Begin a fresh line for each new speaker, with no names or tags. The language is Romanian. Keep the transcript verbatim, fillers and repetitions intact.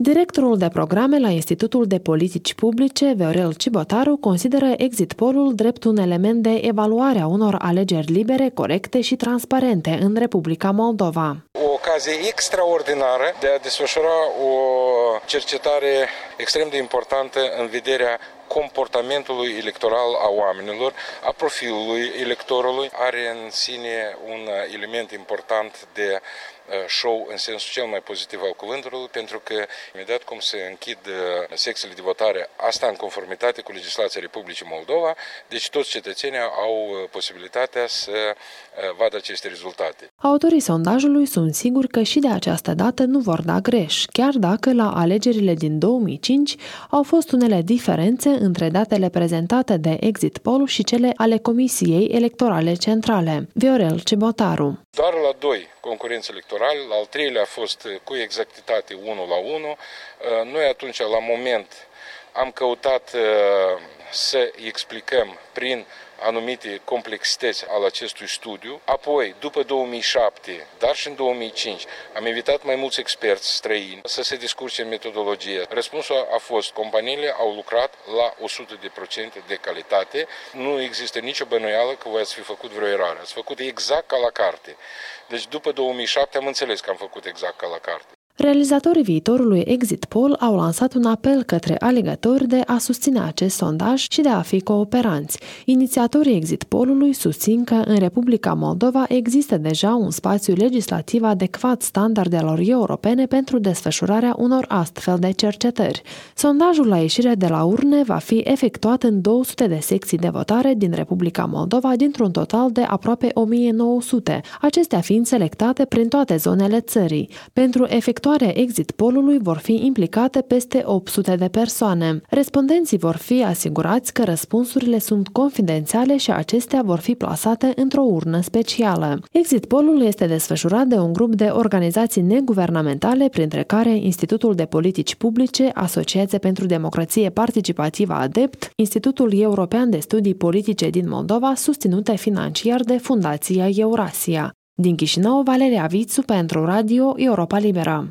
Directorul de programe la Institutul de Politici Publice, Viorel Cibotaru, consideră exit poll-ul drept un element de evaluare a unor alegeri libere, corecte și transparente în Republica Moldova.
O ocazie extraordinară de a desfășura o cercetare extrem de importantă în vederea comportamentului electoral a oamenilor, a profilului electorului. Are în sine un element important de show în sensul cel mai pozitiv al cuvântului, pentru că imediat cum se închid secțiile de votare, asta în conformitate cu legislația Republicii Moldova, deci toți cetățenii au posibilitatea să vadă aceste rezultate.
Autorii sondajului sunt siguri că și de această dată nu vor da greș, chiar dacă la alegerile din două mii cinci au fost unele diferențe între datele prezentate de exit poll și cele ale Comisiei Electorale Centrale. Viorel Cibotaru.
Doar la doi concurenți electorali, la al treilea a fost cu exactitate unu la unu. Noi atunci, la moment, am căutat să explicăm prin anumite complexități al acestui studiu. Apoi, după două mii șapte, dar și în două mii cinci, am invitat mai mulți experți străini să se descurce în metodologie. Răspunsul a fost: companiile au lucrat la o sută la sută de calitate. Nu există nicio bănuială că voi ați fi făcut vreo eroare. Ați făcut exact ca la carte. Deci după două mii șapte am înțeles că am făcut exact ca la carte.
Realizatorii viitorului exit poll au lansat un apel către alegători de a susține acest sondaj și de a fi cooperanți. Inițiatorii exit poll-ului susțin că în Republica Moldova există deja un spațiu legislativ adecvat standardelor europene pentru desfășurarea unor astfel de cercetări. Sondajul la ieșire de la urne va fi efectuat în două sute de secții de votare din Republica Moldova, dintr-un total de aproape o mie nouă sute, acestea fiind selectate prin toate zonele țării. Pentru efectuarea exit poll-ului vor fi implicate peste opt sute de persoane. Respondenții vor fi asigurați că răspunsurile sunt confidențiale și acestea vor fi plasate într-o urnă specială. Exit poll-ul este desfășurat de un grup de organizații neguvernamentale, printre care Institutul de Politici Publice, Asociația pentru Democrație Participativă ADEPT, Institutul European de Studii Politice din Moldova, susținute financiar de Fundația Eurasia. Din Chișinău, Valeria Vițu pentru Radio Europa Liberă.